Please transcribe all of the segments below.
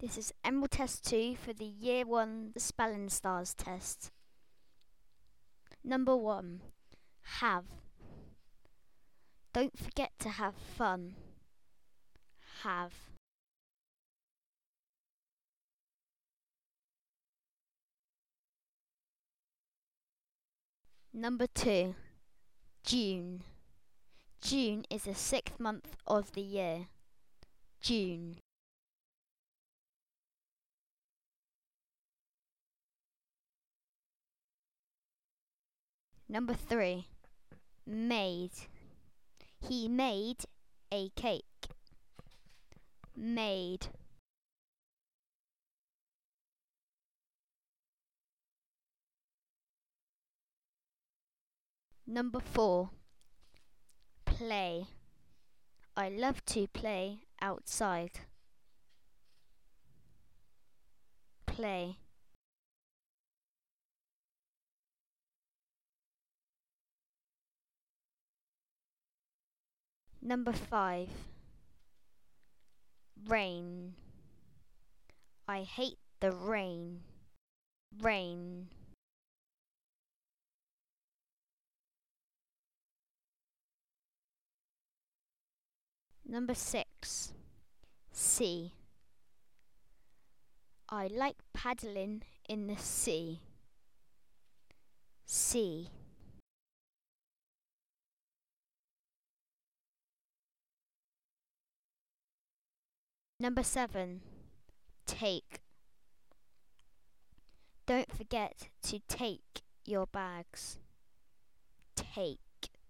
This is Emerald Test 2 for the Year 1 the Spelling Stars test. Number 1. Have. Don't forget to have fun. Have. Number 2. June. June is the 6th month of the year. June. Number 3. Made. He made a cake. Made. Number 4. Play. I love to play outside. Play. Number 5. Rain. I hate the rain. Rain. Number 6. Sea. I like paddling in the sea. Sea. Number 7. Take. Don't forget to take your bags. Take.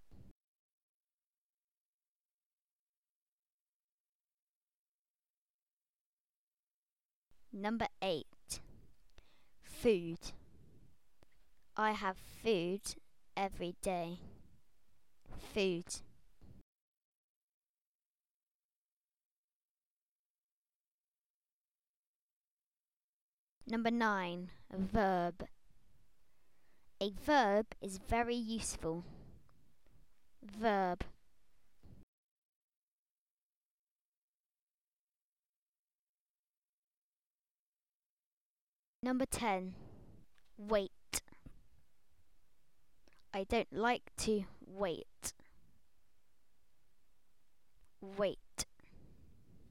Number 8. Food. I have food every day. Food. Number 9. Verb. A verb is very useful. Verb. Number 10. Wait. I don't like to wait. Wait.